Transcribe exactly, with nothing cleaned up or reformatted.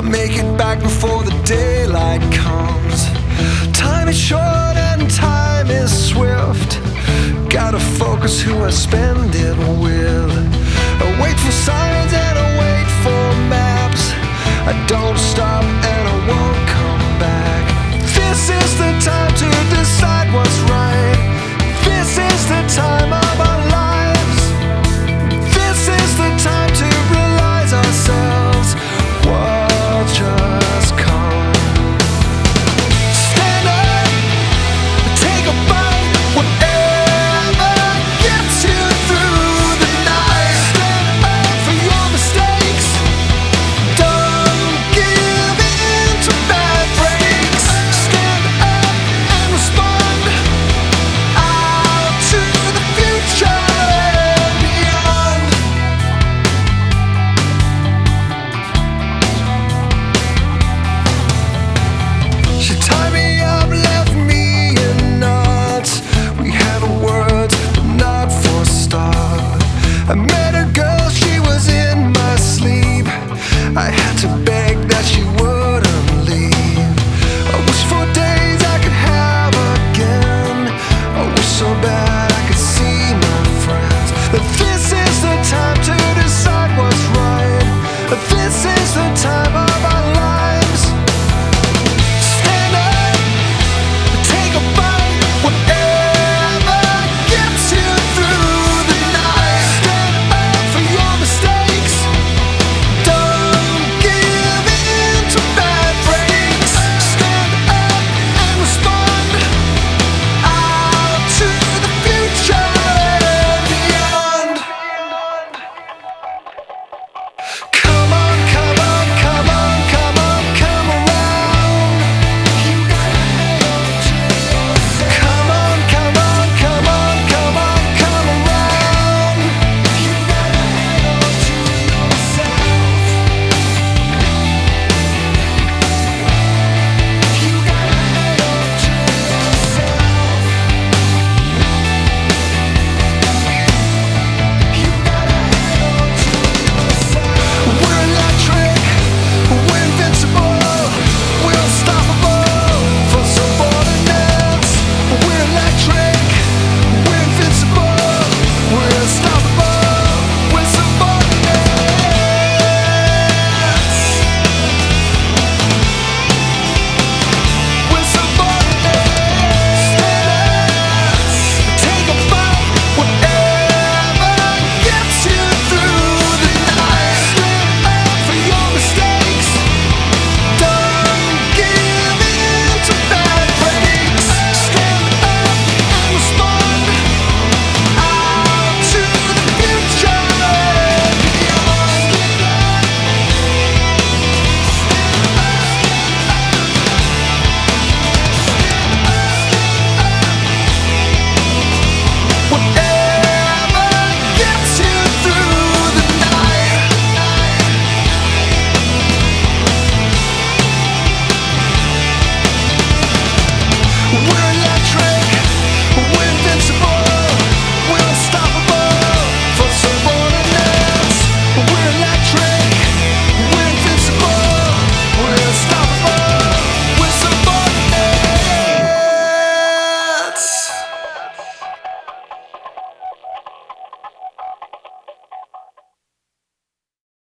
make it back before the daylight comes. Time is short and time is swift. Gotta focus who I spend it with. I wait for signs and I wait for maps. I don't stop and I won't come back. This is the time to decide what's right. This is the